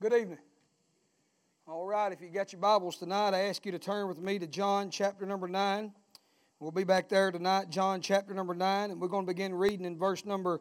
Good evening. All right, if you got your Bibles tonight, I ask you to turn with me to John chapter number 9. We'll be back there tonight, John chapter number 9, and we're going to begin reading in verse number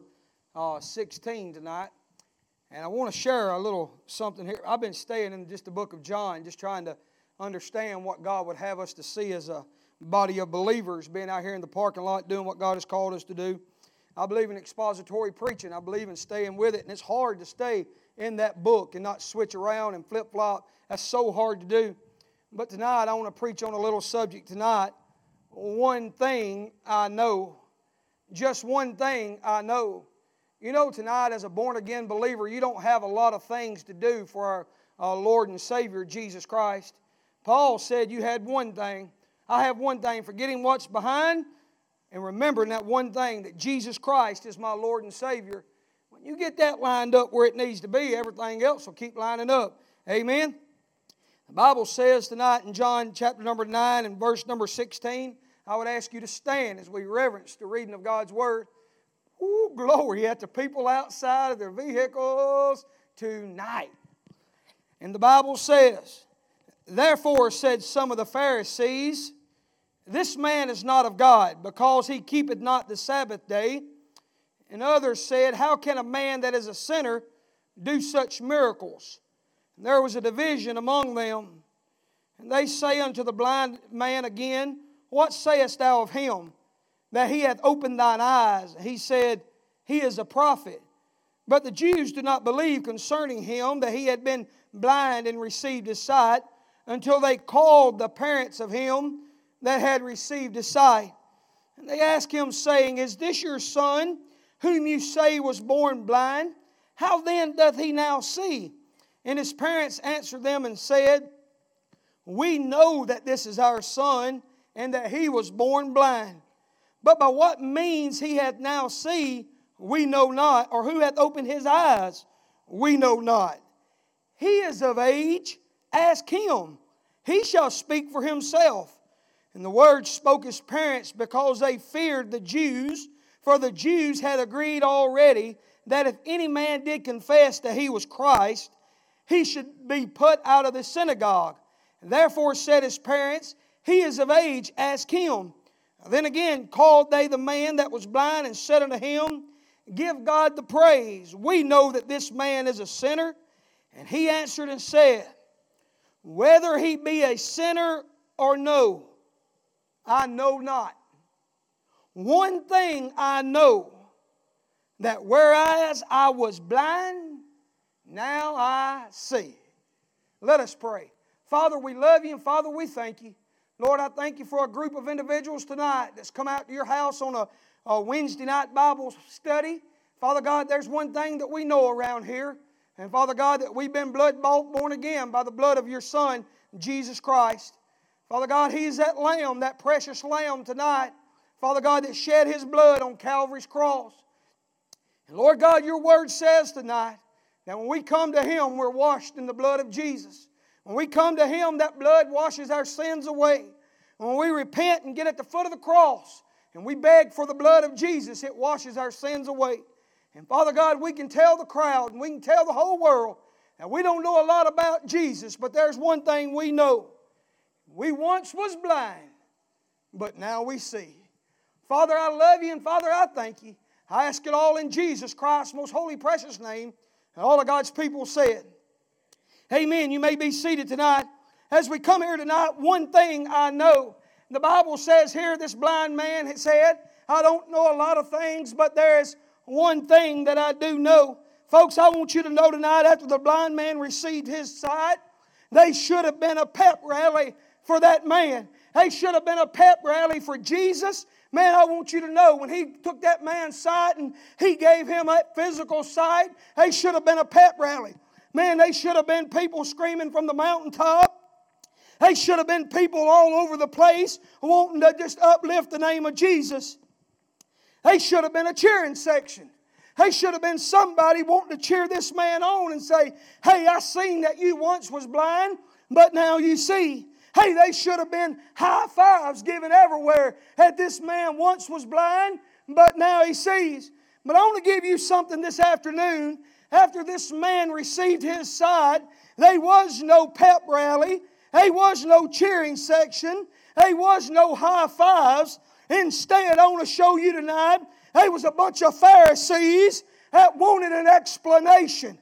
16 tonight. And I want to share a little something here. I've been staying in just the book of John, just trying to understand what God would have us to see as a body of believers, being out here in the parking lot, doing what God has called us to do. I believe in expository preaching. I believe in staying with it, and it's hard to stay in that book and not switch around and flip-flop. That's so hard to do. But tonight, I want to preach on a little subject tonight. One thing I know. Just one thing I know. You know, tonight, as a born-again believer, you don't have a lot of things to do for our Lord and Savior, Jesus Christ. Paul said you had one thing. I have one thing, forgetting what's behind and remembering that one thing, that Jesus Christ is my Lord and Savior. When you get that lined up where it needs to be, everything else will keep lining up. Amen? The Bible says tonight in John chapter number 9 and verse number 16, I would ask you to stand as we reverence the reading of God's Word. Ooh, glory at the people outside of their vehicles tonight. And the Bible says, "Therefore said some of the Pharisees, This man is not of God, because he keepeth not the Sabbath day. And others said, How can a man that is a sinner do such miracles? And there was a division among them. And they say unto the blind man again, What sayest thou of him, that he hath opened thine eyes? He said, He is a prophet. But the Jews did not believe concerning him that he had been blind and received his sight, until they called the parents of him that had received his sight. And they asked him, saying, Is this your son, whom you say was born blind? How then doth he now see? And his parents answered them and said, We know that this is our son, and that he was born blind. But by what means he hath now see, we know not, or who hath opened his eyes, we know not. He is of age, ask him. He shall speak for himself. And the word spoke his parents, because they feared the Jews, for the Jews had agreed already that if any man did confess that he was Christ, he should be put out of the synagogue. Therefore said his parents, He is of age, ask him. Then again called they the man that was blind, and said unto him, Give God the praise. We know that this man is a sinner. And he answered and said, Whether he be a sinner or no, I know not. One thing I know, that whereas I was blind, now I see. Let us pray. Father, we love you, and Father, we thank you. Lord, I thank you for a group of individuals tonight that's come out to your house on a Wednesday night Bible study. Father God, there's one thing that we know around here. And Father God, that we've been blood-bought, born again by the blood of your Son, Jesus Christ. Father God, He's that lamb, that precious lamb tonight. Father God, that shed His blood on Calvary's cross. And Lord God, your word says tonight that when we come to Him, we're washed in the blood of Jesus. When we come to Him, that blood washes our sins away. When we repent and get at the foot of the cross and we beg for the blood of Jesus, it washes our sins away. And Father God, we can tell the crowd and we can tell the whole world that we don't know a lot about Jesus, but there's one thing we know. We once was blind, but now we see. Father, I love you, and Father, I thank you. I ask it all in Jesus Christ's most holy, precious name. And all of God's people said, Amen. You may be seated tonight. As we come here tonight, one thing I know. The Bible says here, this blind man had said, I don't know a lot of things, but there is one thing that I do know. Folks, I want you to know tonight, after the blind man received his sight, they should have been a pep rally for that man. They should have been a pep rally for Jesus. Man, I want you to know, when He took that man's sight and He gave him that physical sight, they should have been a pep rally. Man, they should have been people screaming from the mountaintop. They should have been people all over the place wanting to just uplift the name of Jesus. They should have been a cheering section. They should have been somebody wanting to cheer this man on and say, Hey, I seen that you once was blind, but now you see. Hey, they should have been high fives given everywhere that this man once was blind, but now he sees. But I want to give you something this afternoon after this man received his sight, there was no pep rally. There was no cheering section. There was no high fives. Instead, I want to show you tonight, there was a bunch of Pharisees that wanted an explanation.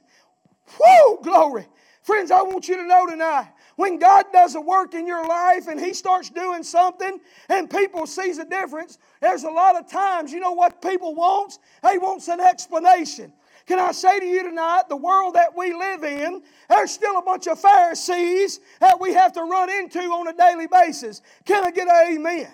Woo, glory. Friends, I want you to know tonight, when God does a work in your life and He starts doing something and people sees a difference, there's a lot of times, you know what people want? They want an explanation. Can I say to you tonight, the world that we live in, there's still a bunch of Pharisees that we have to run into on a daily basis. Can I get an amen?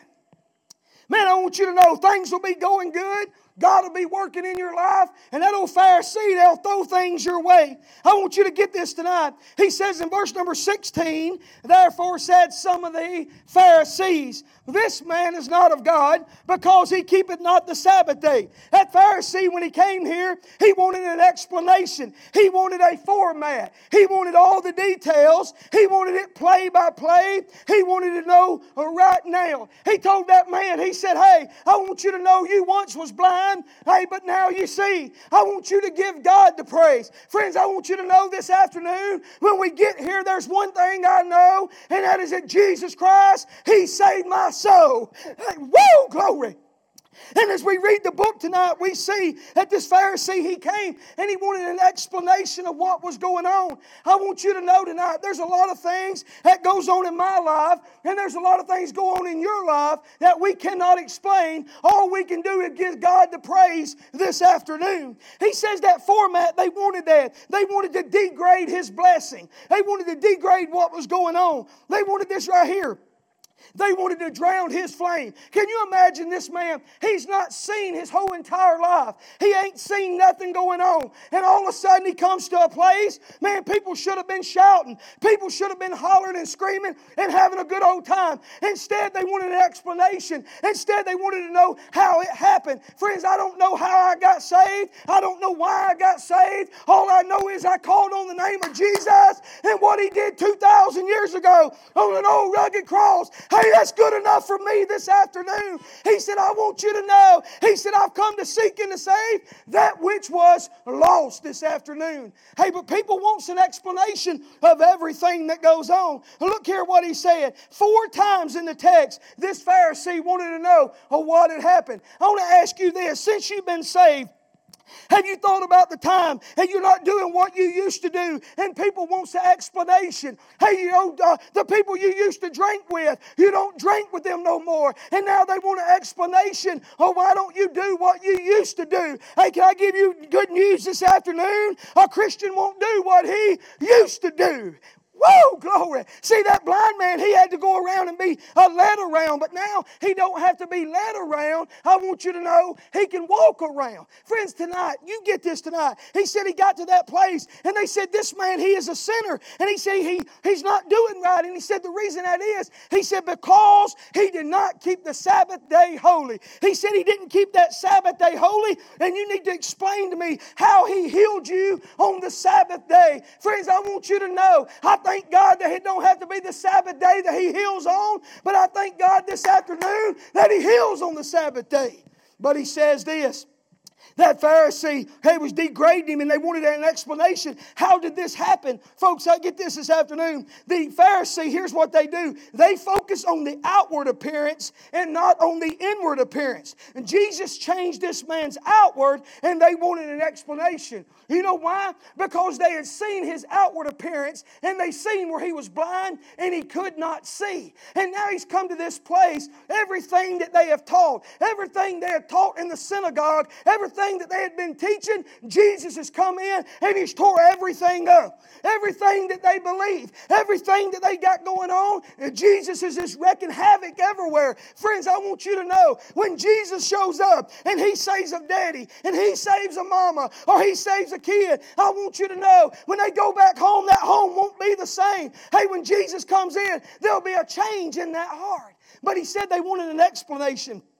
Man, I want you to know things will be going good. God will be working in your life. And that old Pharisee, they'll throw things your way. I want you to get this tonight. He says in verse number 16, therefore said some of the Pharisees, this man is not of God, because he keepeth not the Sabbath day. That Pharisee, when he came here, he wanted an explanation. He wanted a format. He wanted all the details. He wanted it play by play. He wanted to know right now. He told that man, he said, hey, I want you to know you once was blind, hey, but now you see. I want you to give God the praise. Friends, I want you to know this afternoon, when we get here, there's one thing I know, and that is that Jesus Christ, He saved my soul. Hey, woo, glory. And as we read the book tonight, we see that this Pharisee, he came and he wanted an explanation of what was going on. I want you to know tonight, there's a lot of things that goes on in my life, and there's a lot of things go on in your life that we cannot explain. All we can do is give God the praise this afternoon. He says that format, they wanted that. They wanted to degrade His blessing. They wanted to degrade what was going on. They wanted this right here. They wanted to drown His flame. Can you imagine this man? He's not seen his whole entire life. He ain't seen nothing going on. And all of a sudden he comes to a place, man, people should have been shouting. People should have been hollering and screaming and having a good old time. Instead, they wanted an explanation. Instead, they wanted to know how it happened. Friends, I don't know how I got saved. I don't know why I got saved. All I know is I called on the name of Jesus and what He did 2,000 years ago on an old rugged cross. Hey, that's good enough for me this afternoon. He said, I want you to know. He said, I've come to seek and to save that which was lost this afternoon. Hey, but people want an explanation of everything that goes on. Look here what he said. 4 times in the text, this Pharisee wanted to know what had happened. I want to ask you this. Since you've been saved, have you thought about the time and you're not doing what you used to do and people want an explanation? Hey, you know, the people you used to drink with, you don't drink with them no more. And now they want an explanation. Oh, why don't you do what you used to do? Hey, can I give you good news this afternoon? A Christian won't do what he used to do. Whoa, glory. See, that blind man, he had to go around and be led around, but now he don't have to be led around. I want you to know he can walk around. Friends, tonight, you get this tonight. He said he got to that place, and they said, this man, he is a sinner. And he said he's not doing right. And he said the reason that is, he said because he did not keep the Sabbath day holy. He said he didn't keep that Sabbath day holy, and you need to explain to me how He healed you on the Sabbath day. Friends, I want you to know, I thank God that it don't have to be the Sabbath day that He heals on, but I thank God this afternoon that He heals on the Sabbath day. But he says this, that Pharisee, he was degrading him and they wanted an explanation. How did this happen? Folks, I get this afternoon. The Pharisee, here's what they do. They focus on the outward appearance and not on the inward appearance. And Jesus changed this man's outward and they wanted an explanation. You know why? Because they had seen his outward appearance and they seen where he was blind and he could not see. And now he's come to this place. Everything that they have taught, everything they have taught in the synagogue, everything that they had been teaching, Jesus has come in and He's tore everything up. Everything that they believe, everything that they got going on, Jesus is just wrecking havoc everywhere. Friends, I want you to know, when Jesus shows up and He saves a daddy and He saves a mama or He saves a kid, I want you to know, when they go back home, that home won't be the same. Hey, when Jesus comes in, there'll be a change in that heart. But He said they wanted an explanation.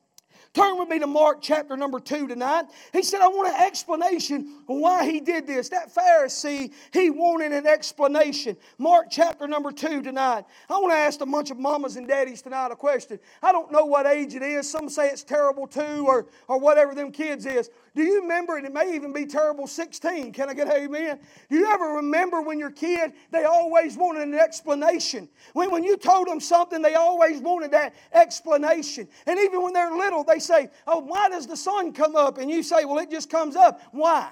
Turn with me to Mark chapter number 2 tonight. He said, I want an explanation on why he did this. That Pharisee, he wanted an explanation. Mark chapter number 2 tonight. I want to ask a bunch of mamas and daddies tonight a question. I don't know what age it is. Some say it's terrible 2 or whatever them kids is. Do you remember, and it may even be terrible 16. Can I get an amen? Do you ever remember when you're a kid, they always wanted an explanation? When you told them something, they always wanted that explanation. And even when they're little, they say, oh, why does the sun come up? And you say, well, it just comes up. Why?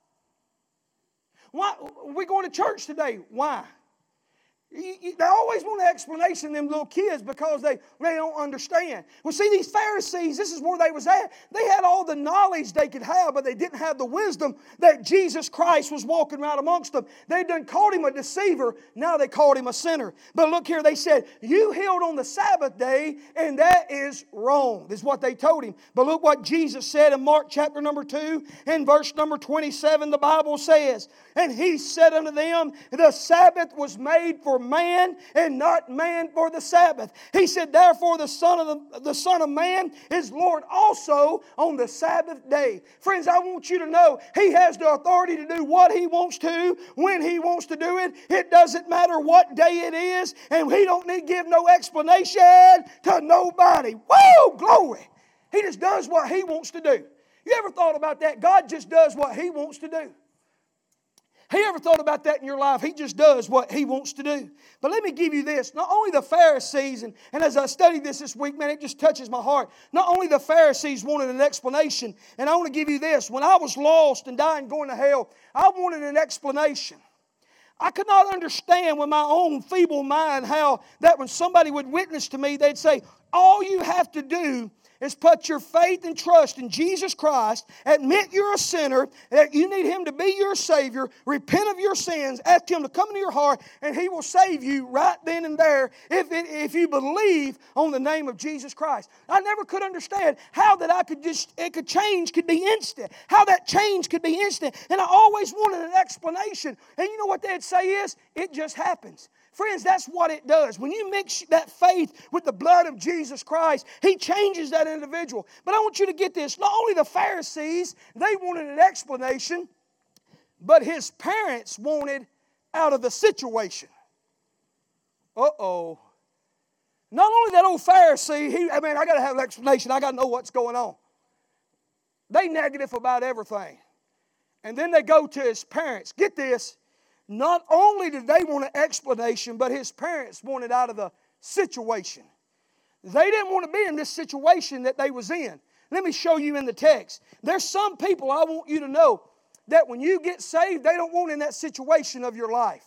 Why? We're going to church today. Why? They always want an explanation, them little kids, because they don't understand. Well, see, these Pharisees, this is where they was at. They had all the knowledge they could have, but they didn't have the wisdom that Jesus Christ was walking around amongst them. They done called him a deceiver. Now they called him a sinner. But look here, they said, you healed on the Sabbath day, and that is wrong, is what they told him. But look what Jesus said in Mark chapter number 2, in verse number 27, the Bible says, and he said unto them, the Sabbath was made for man, and not man for the Sabbath. He said, therefore the Son of Man is Lord also on the Sabbath day. Friends, I want you to know He has the authority to do what He wants to, when He wants to do it. It doesn't matter what day it is, and He don't need to give no explanation to nobody. Woo! Glory! He just does what He wants to do. You ever thought about that? God just does what He wants to do. He ever thought about that in your life? He just does what He wants to do. But let me give you this. Not only the Pharisees, and as I studied this week, man, it just touches my heart. Not only the Pharisees wanted an explanation, and I want to give you this. When I was lost and dying going to hell, I wanted an explanation. I could not understand with my own feeble mind how that when somebody would witness to me, they'd say, all you have to do is put your faith and trust in Jesus Christ, admit you're a sinner, that you need Him to be your Savior, repent of your sins, ask Him to come into your heart, and He will save you right then and there if you believe on the name of Jesus Christ. I never could understand how that change could be instant, how that change could be instant, and I always wanted an explanation. And you know what they'd say is, it just happens. Friends, that's what it does. When you mix that faith with the blood of Jesus Christ, He changes that individual. But I want you to get this. Not only the Pharisees, they wanted an explanation, but his parents wanted out of the situation. Uh-oh. Not only that old Pharisee, I got to have an explanation. I got to know what's going on. They negative about everything. And then they go to his parents. Get this. Not only did they want an explanation, but his parents wanted out of the situation. They didn't want to be in this situation that they was in. Let me show you in the text. There's some people I want you to know that when you get saved, they don't want in that situation of your life.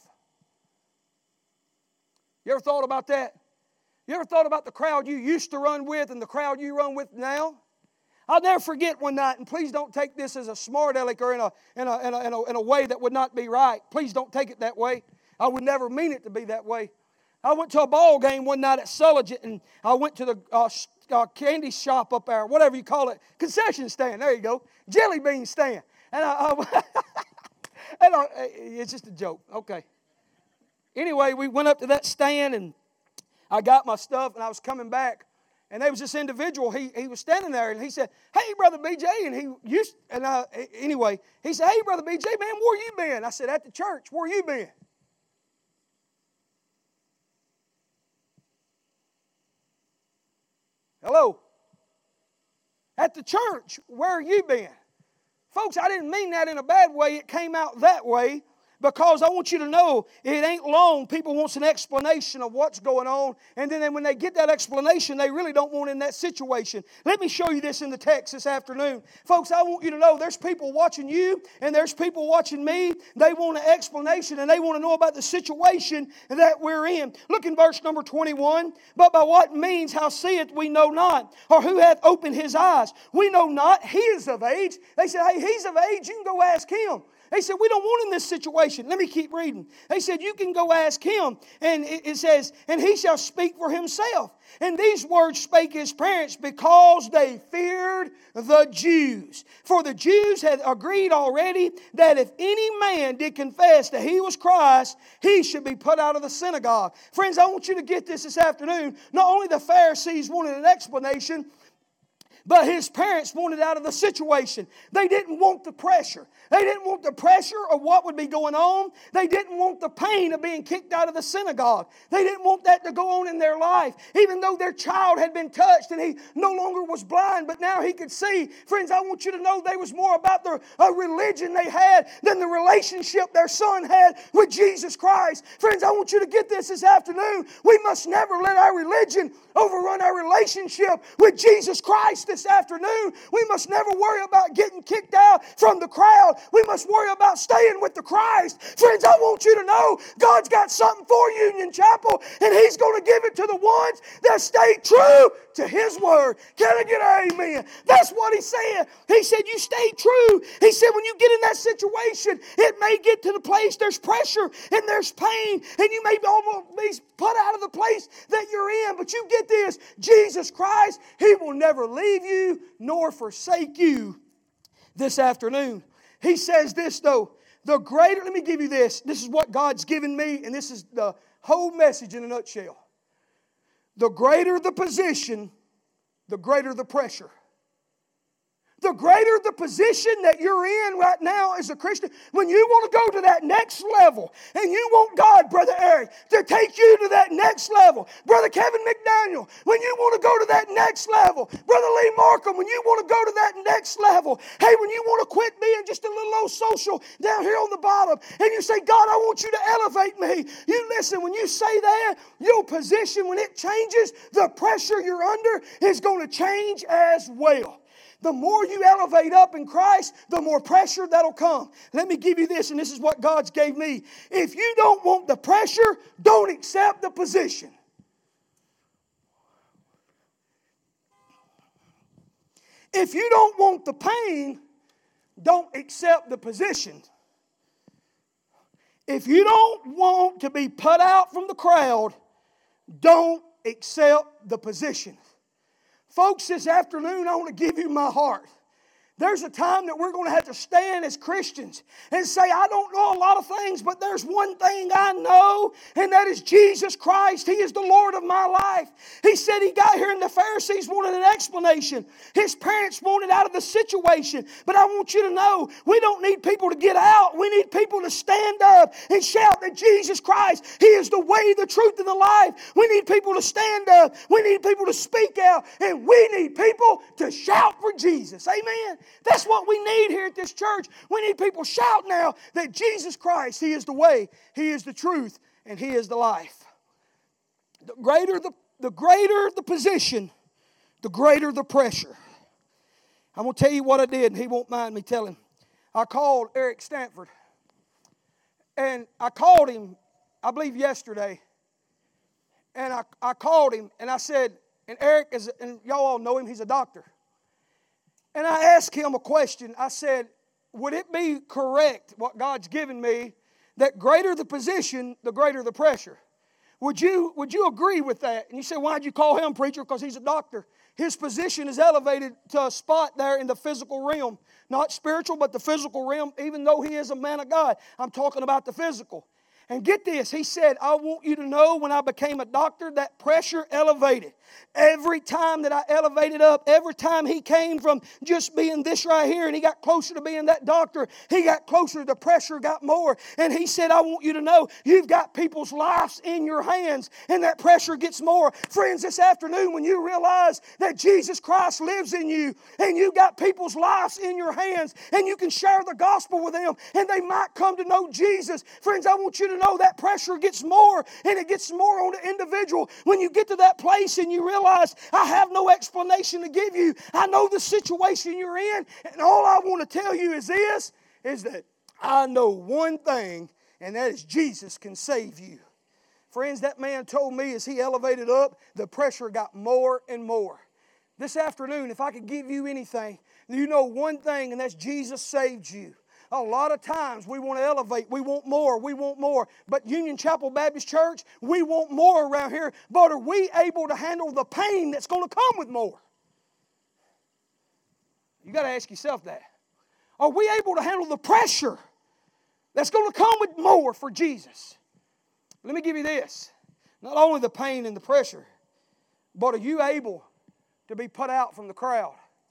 You ever thought about that? You ever thought about the crowd you used to run with and the crowd you run with now? I'll never forget one night, and please don't take this as a smart aleck or in a way that would not be right. Please don't take it that way. I would never mean it to be that way. I went to a ball game one night at Sulligent, and I went to the candy shop up there, whatever you call it, concession stand. There you go, jelly bean stand. And it's just a joke. Okay. Anyway, we went up to that stand, and I got my stuff, and I was coming back. And there was this individual, he was standing there, and he said, hey, Brother BJ, anyway, he said, hey, Brother BJ, man, where you been? I said, at the church, where you been? Hello? At the church, where you been? Folks, I didn't mean that in a bad way. It came out that way. Because I want you to know, it ain't long. People want an explanation of what's going on. And then when they get that explanation, they really don't want in that situation. Let me show you this in the text this afternoon. Folks, I want you to know there's people watching you and there's people watching me. They want an explanation and they want to know about the situation that we're in. Look in verse number 21. But by what means, how seeth we know not? Or who hath opened his eyes? We know not. He is of age. They said, hey, he's of age. You can go ask him. They said, we don't want in this situation. Let me keep reading. They said, you can go ask him. And it says, and he shall speak for himself. And these words spake his parents because they feared the Jews. For the Jews had agreed already that if any man did confess that he was Christ, he should be put out of the synagogue. Friends, I want you to get this afternoon. Not only the Pharisees wanted an explanation, But his parents wanted out of the situation. They didn't want the pressure. They didn't want the pressure of what would be going on. They didn't want the pain of being kicked out of the synagogue. They didn't want that to go on in their life. Even though their child had been touched and he no longer was blind, but now he could see. Friends, I want you to know they was more about the religion they had than the relationship their son had with Jesus Christ. Friends, I want you to get this afternoon. We must never let our religion overrun our relationship with Jesus Christ this afternoon. We must never worry about getting kicked out from the crowd. We must worry about staying with the Christ. Friends, I want you to know God's got something for Union Chapel, and He's going to give it to the ones that stay true to His Word. Can I get an amen? That's what He said. He said, you stay true. He said, when you get in that situation, it may get to the place there's pressure and there's pain, and you may almost be put out of the place that you're in. But you get this, Jesus Christ, He will never leave you nor forsake you this afternoon. He says this though, the greater, let me give you this. This is what God's given me, and this is the whole message in a nutshell. The greater the position, the greater the pressure. The greater the position that you're in right now as a Christian, when you want to go to that next level, and you want God, Brother Eric, to take you to that next level, Brother Kevin McDaniel, when you want to go to that next level, Brother Lee Markham, when you want to go to that next level, hey, when you want to quit being just a little old social down here on the bottom, and you say, God, I want you to elevate me. You listen, when you say that, your position, when it changes, the pressure you're under is going to change as well. The more you elevate up in Christ, the more pressure that'll come. Let me give you this, and this is what God's gave me. If you don't want the pressure, don't accept the position. If you don't want the pain, don't accept the position. If you don't want to be put out from the crowd, don't accept the position. Folks, this afternoon I want to give you my heart. There's a time that we're going to have to stand as Christians and say, I don't know a lot of things, but there's one thing I know, and that is Jesus Christ. He is the Lord of my life. He said He got here and the Pharisees wanted an explanation. His parents wanted out of the situation. But I want you to know, we don't need people to get out. We need people to stand up and shout that Jesus Christ, He is the way, the truth, and the life. We need people to stand up. We need people to speak out. And we need people to shout for Jesus. Amen. That's what we need here at this church. We need people shouting now that Jesus Christ, He is the way, He is the truth, and He is the life. The greater the position, the greater the pressure. I'm going to tell you what I did, and he won't mind me telling. I called Eric Stanford, and I called him, I believe yesterday, and I called him, and I said, and Eric is, and y'all all know him, he's a doctor. And I asked him a question. I said, would it be correct, what God's given me, that greater the position, the greater the pressure? Would you agree with that? And you say, why'd you call him preacher? Because he's a doctor. His position is elevated to a spot there in the physical realm. Not spiritual, but the physical realm, even though he is a man of God. I'm talking about the physical. And get this, he said, I want you to know when I became a doctor, that pressure elevated. Every time that I elevated up, every time he came from just being this right here and he got closer to being that doctor, he got closer, the pressure got more. And he said, I want you to know you've got people's lives in your hands and that pressure gets more. Friends, this afternoon when you realize that Jesus Christ lives in you and you got people's lives in your hands and you can share the gospel with them and they might come to know Jesus. Friends, I want you to know that pressure gets more and it gets more on the individual. When you get to that place and you realize I have no explanation to give you. I know the situation you're in, and all I want to tell you is this, is that I know one thing, and that is Jesus can save you. Friends, that man told me as he elevated up, the pressure got more and more. This afternoon, if I could give you anything, you know one thing, and that's Jesus saved you. A lot of times we want to elevate, we want more, we want more. But Union Chapel Baptist Church, we want more around here. But are we able to handle the pain that's going to come with more? You got to ask yourself that. Are we able to handle the pressure that's going to come with more for Jesus? Let me give you this. Not only the pain and the pressure, but are you able to be put out from the crowd?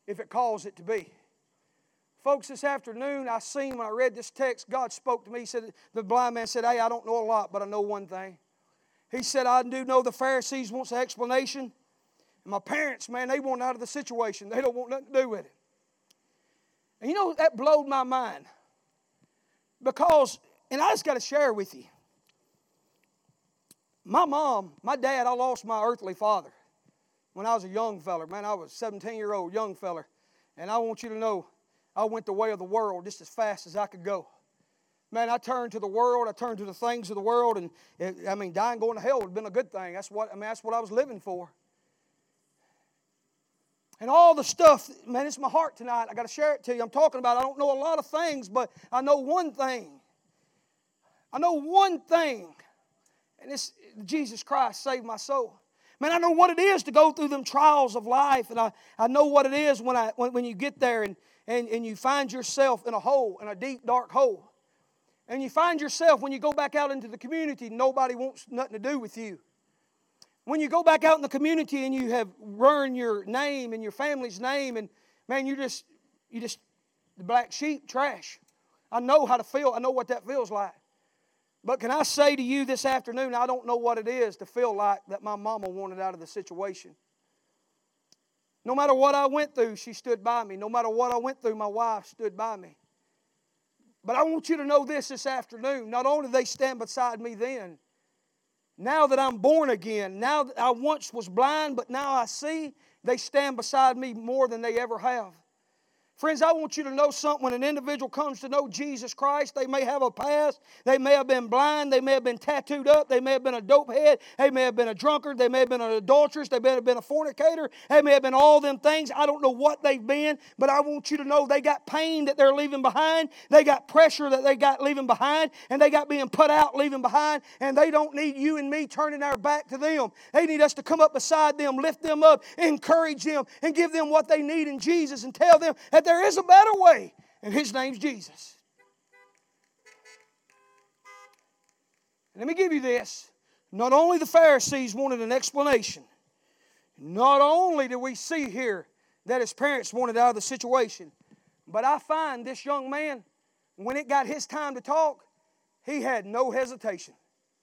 if it calls it to be. Folks, this afternoon I seen when I read this text, God spoke to me. He said, the blind man said, hey, I don't know a lot, but I know one thing. He said, I do know the Pharisees wants an explanation. And my parents, man, they want out of the situation. They don't want nothing to do with it. And you know, that blowed my mind. Because, and I just got to share with you. My mom, my dad, I lost my earthly father when I was a young feller. Man, I was a 17-year-old young feller. And I want you to know, I went the way of the world just as fast as I could go. Man, I turned to the world. I turned to the things of the world. And, dying going to hell would have been a good thing. That's what I was living for. And all the stuff, man, it's my heart tonight. I got to share it to you. I'm talking about, I don't know a lot of things, but I know one thing. I know one thing. And it's Jesus Christ saved my soul. Man, I know what it is to go through them trials of life. And I know what it is when you get there and you find yourself in a hole, in a deep, dark hole. And you find yourself, when you go back out into the community, nobody wants nothing to do with you. When you go back out in the community and you have ruined your name and your family's name, and man, you just the black sheep, trash. I know how to feel. I know what that feels like. But can I say to you this afternoon, I don't know what it is to feel like that my mama wanted out of the situation. No matter what I went through, she stood by me. No matter what I went through, my wife stood by me. But I want you to know this afternoon. Not only did they stand beside me then, now that I'm born again, now that I once was blind, but now I see, they stand beside me more than they ever have. Friends, I want you to know something. When an individual comes to know Jesus Christ, they may have a past. They may have been blind. They may have been tattooed up. They may have been a dope head. They may have been a drunkard. They may have been an adulteress. They may have been a fornicator. They may have been all them things. I don't know what they've been, but I want you to know they got pain that they're leaving behind. They got pressure that they got leaving behind. And they got being put out leaving behind. And they don't need you and me turning our back to them. They need us to come up beside them, lift them up, encourage them, and give them what they need in Jesus and tell them that there is a better way, and His name's Jesus. And let me give you this. Not only the Pharisees wanted an explanation, not only do we see here that his parents wanted out of the situation, but I find this young man, when it got his time to talk, he had no hesitation.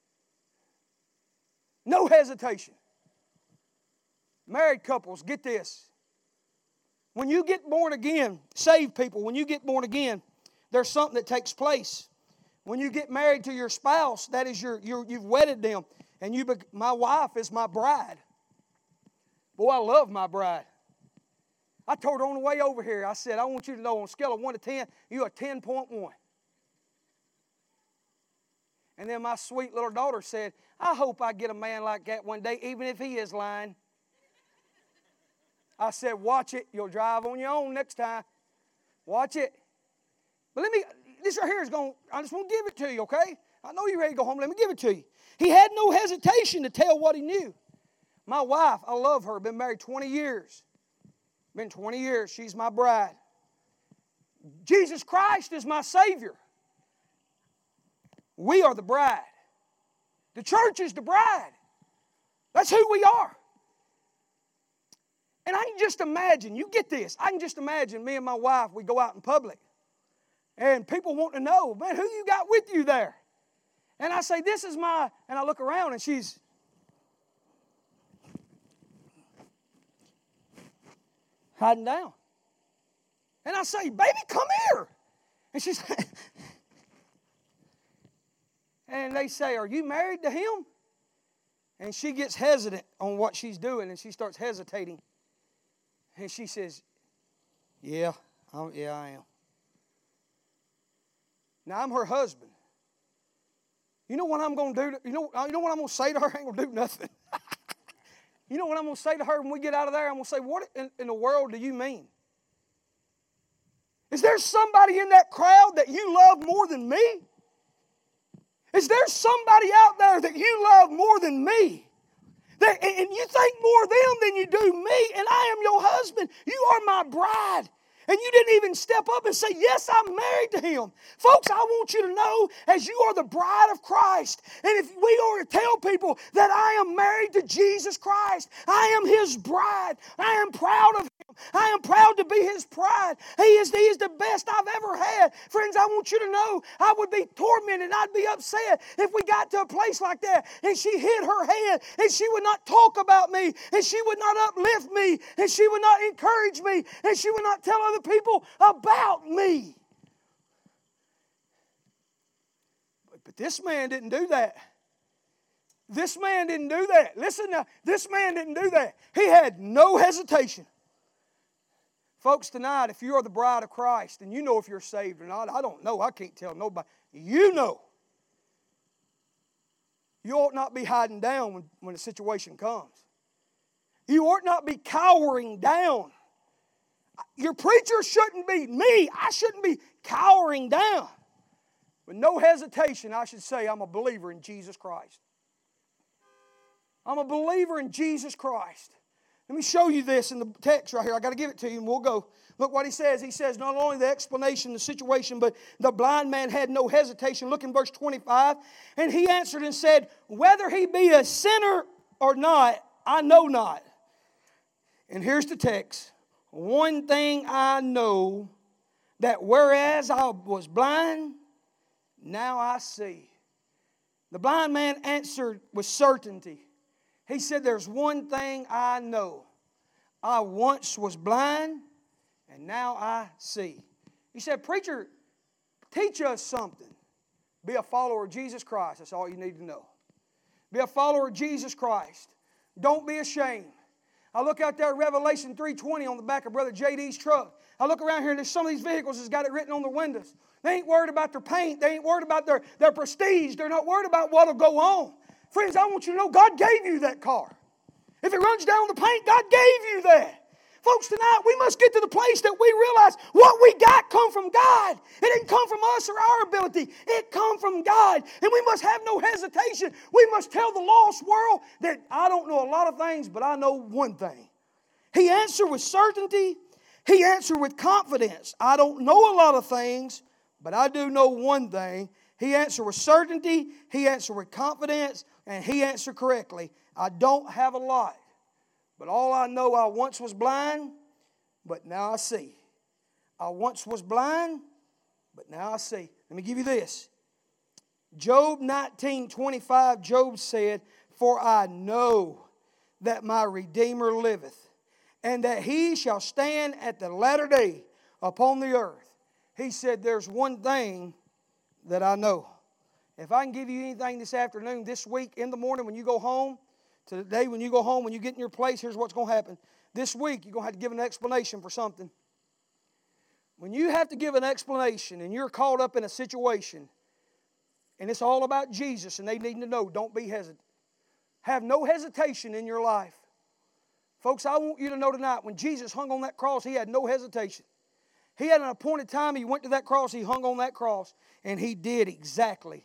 No hesitation. Married couples, get this. When you get born again, saved people, when you get born again, there's something that takes place. When you get married to your spouse, that is you've wedded them. And my wife is my bride. Boy, I love my bride. I told her on the way over here, I said, I want you to know on a scale of 1 to 10, you're a 10.1. And then my sweet little daughter said, I hope I get a man like that one day, even if he is lying. I said, watch it. You'll drive on your own next time. Watch it. But this right here is going, I just want to give it to you, okay? I know you're ready to go home. Let me give it to you. He had no hesitation to tell what he knew. My wife, I love her. Been married 20 years. Been 20 years. She's my bride. Jesus Christ is my Savior. We are the bride. The church is the bride. That's who we are. And I can just imagine, you get this, I can just imagine me and my wife, we go out in public. And people want to know, man, who you got with you there? And I say, this is my, and I look around and she's hiding down. And I say, baby, come here. And she's, and they say, are you married to him? And she gets hesitant on what she's doing and she starts hesitating. And she says, yeah, I am. Now, I'm her husband. You know what I'm going to do? You know what I'm going to say to her? I ain't going to do nothing. You know what I'm going to say to her when we get out of there? I'm going to say, what in the world do you mean? Is there somebody in that crowd that you love more than me? Is there somebody out there that you love more than me? And you think more of them than you do me, and I am your husband. You are my bride. And you didn't even step up and say, yes, I'm married to him. Folks, I want you to know, as you are the bride of Christ, and if we are to tell people that I am married to Jesus Christ, I am his bride, I am proud of him. I am proud to be His pride. He is the best I've ever had. Friends, I want you to know I would be tormented. I'd be upset if we got to a place like that and she hid her head and she would not talk about me and she would not uplift me and she would not encourage me and she would not tell other people about me. But this man didn't do that. This man didn't do that. Listen now, this man didn't do that. He had no hesitation. Folks, tonight, if you are the bride of Christ, and you know if you're saved or not, I don't know. I can't tell nobody. You know. You ought not be hiding down when a situation comes. You ought not be cowering down. Your preacher shouldn't be me. I shouldn't be cowering down. With no hesitation, I should say I'm a believer in Jesus Christ. I'm a believer in Jesus Christ. Let me show you this in the text right here. I got to give it to you and we'll go. Look what he says. He says not only the explanation, the situation, but the blind man had no hesitation. Look in verse 25. And he answered and said, whether he be a sinner or not, I know not. And here's the text. One thing I know, that whereas I was blind, now I see. The blind man answered with certainty. He said, there's one thing I know. I once was blind, and now I see. He said, preacher, teach us something. Be a follower of Jesus Christ. That's all you need to know. Be a follower of Jesus Christ. Don't be ashamed. I look out there at Revelation 3:20 on the back of Brother J.D.'s truck. I look around here and there's some of these vehicles that's got it written on their windows. They ain't worried about their paint. They ain't worried about their prestige. They're not worried about what will go on. Friends, I want you to know God gave you that car. If it runs down the paint, God gave you that. Folks, tonight we must get to the place that we realize what we got come from God. It didn't come from us or our ability. It come from God. And we must have no hesitation. We must tell the lost world that I don't know a lot of things, but I know one thing. He answered with certainty. He answered with confidence. I don't know a lot of things, but I do know one thing. He answered with certainty. He answered with confidence. And he answered correctly. I don't have a lot. But all I know, I once was blind, but now I see. I once was blind, but now I see. Let me give you this. Job 19:25, Job said, for I know that my Redeemer liveth, and that he shall stand at the latter day upon the earth. He said, there's one thing that I know. If I can give you anything this afternoon, this week, in the morning when you go home, today when you go home, when you get in your place, here's what's going to happen. This week, you're going to have to give an explanation for something. When you have to give an explanation and you're caught up in a situation and it's all about Jesus and they need to know, don't be hesitant. Have no hesitation in your life. Folks, I want you to know tonight, when Jesus hung on that cross, He had no hesitation. He had an appointed time. He went to that cross. He hung on that cross. And He did exactly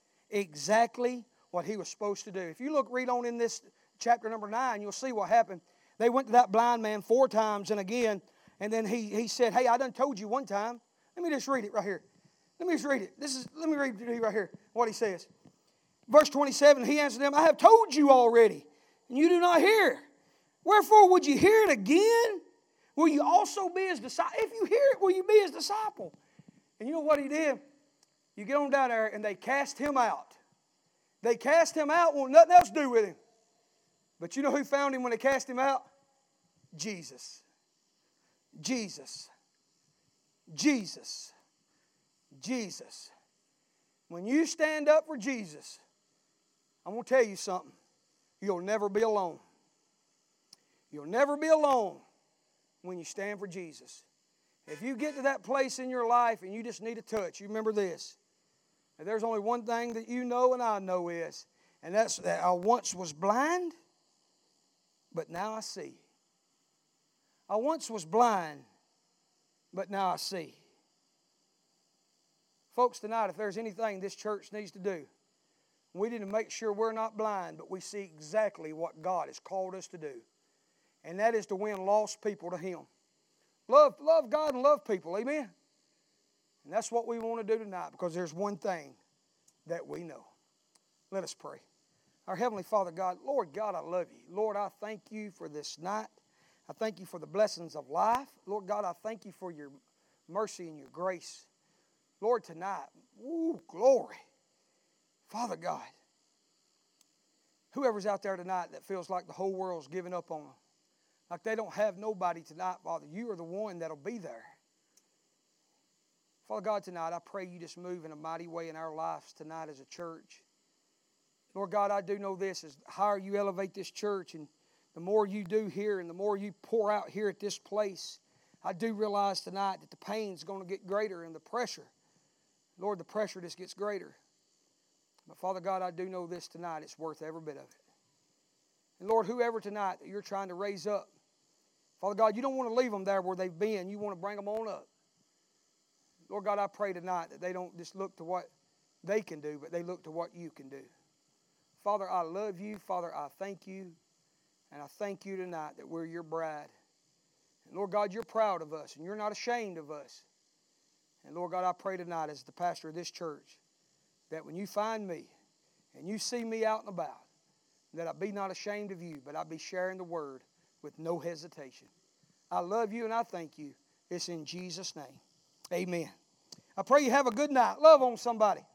what He was supposed to do. If you read on in this chapter number 9, you'll see what happened. They went to that blind man 4 times and again. And then he said, hey, I done told you one time. Let me just read it right here. Let me just read it. Let me read it to you right here, what he says. Verse 27, he answered them, I have told you already, and you do not hear. Wherefore would you hear it again? Will you also be his disciple? If you hear it, will you be his disciple? And you know what he did? You get on down there and they cast him out. They cast him out, want nothing else to do with him. But you know who found him when they cast him out? Jesus. Jesus. Jesus. Jesus. When you stand up for Jesus, I'm going to tell you something. You'll never be alone. You'll never be alone when you stand for Jesus. If you get to that place in your life and you just need a touch, you remember this. That there's only one thing that you know and I know is, and that's that I once was blind, but now I see. I once was blind, but now I see. Folks, tonight, if there's anything this church needs to do, we need to make sure we're not blind, but we see exactly what God has called us to do. And that is to win lost people to Him. Love God and love people, amen? And that's what we want to do tonight, because there's one thing that we know. Let us pray. Our Heavenly Father God, Lord God, I love you. Lord, I thank you for this night. I thank you for the blessings of life. Lord God, I thank you for your mercy and your grace. Lord, tonight, ooh, glory. Father God, whoever's out there tonight that feels like the whole world's giving up on them, like they don't have nobody tonight, Father, you are the one that'll be there. Father God, tonight, I pray you just move in a mighty way in our lives tonight as a church. Lord God, I do know this, as the higher you elevate this church and the more you do here and the more you pour out here at this place, I do realize tonight that the pain's going to get greater and the pressure. Lord, the pressure just gets greater. But Father God, I do know this tonight, it's worth every bit of it. And Lord, whoever tonight that you're trying to raise up, Father God, you don't want to leave them there where they've been. You want to bring them on up. Lord God, I pray tonight that they don't just look to what they can do, but they look to what you can do. Father, I love you. Father, I thank you. And I thank you tonight that we're your bride. And Lord God, you're proud of us and you're not ashamed of us. And Lord God, I pray tonight as the pastor of this church that when you find me and you see me out and about, that I be not ashamed of you, but I be sharing the word with no hesitation. I love you and I thank you. It's in Jesus' name. Amen. I pray you have a good night. Love on somebody.